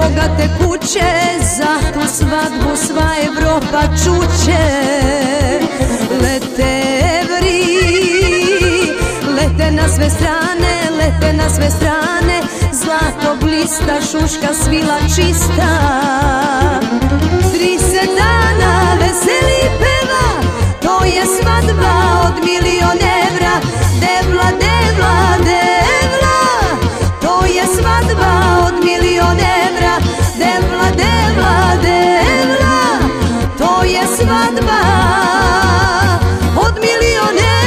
bogate kuće, za tu svadbu sva Evropa čuće. Lete evri, lete na sve strane, lete na sve strane, zlato blista, šuška svila čista. 30 dana veseli peva, to je svadba od milion evra. Devla, devla, devla, to je svadba od milion evra. Devla, devla, devla, to je svadba od milion evra.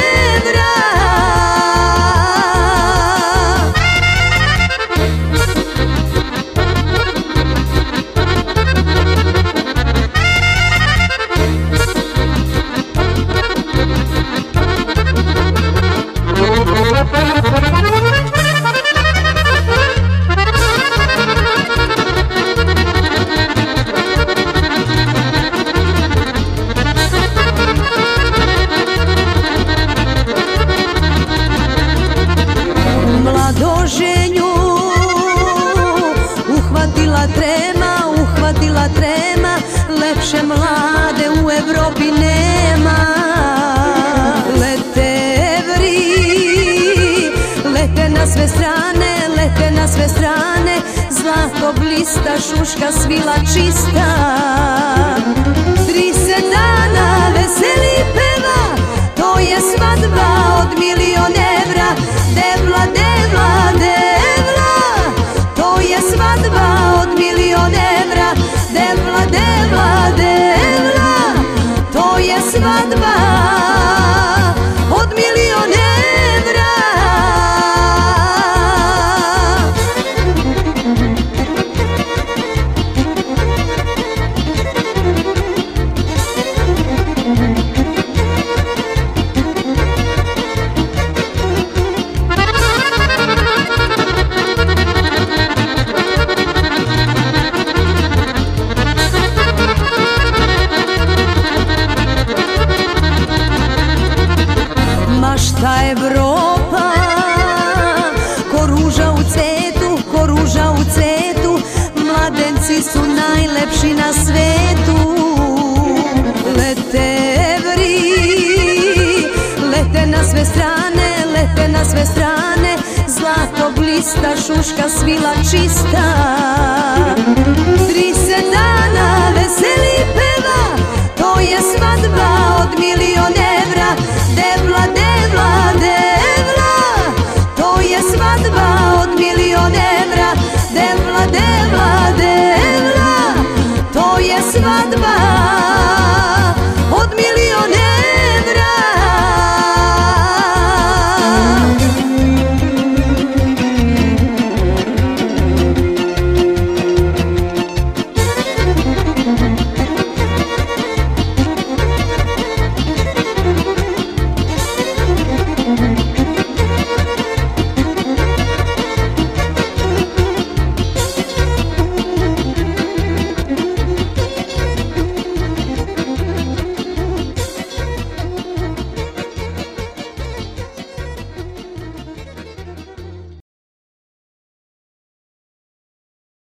Mladoženju uhvatila trema, lepše mlade u Evropi nema. Lete evri, lete na sve strane, lete na sve strane, zlato blista, šuška svila čista. 30 dana veseli peva, to je svadba od milion evra. Devla, devla, devla, to je svadba od milion evra. Devla, devla, devla, to je svadba od milion evra. Mašta Evropa, ko ruža u cetu, ko ruža u cetu, mladenci su najlepši na svetu. Lete evri, lete na sve strane, lete na sve strane, zlato blista, šuška svila čista.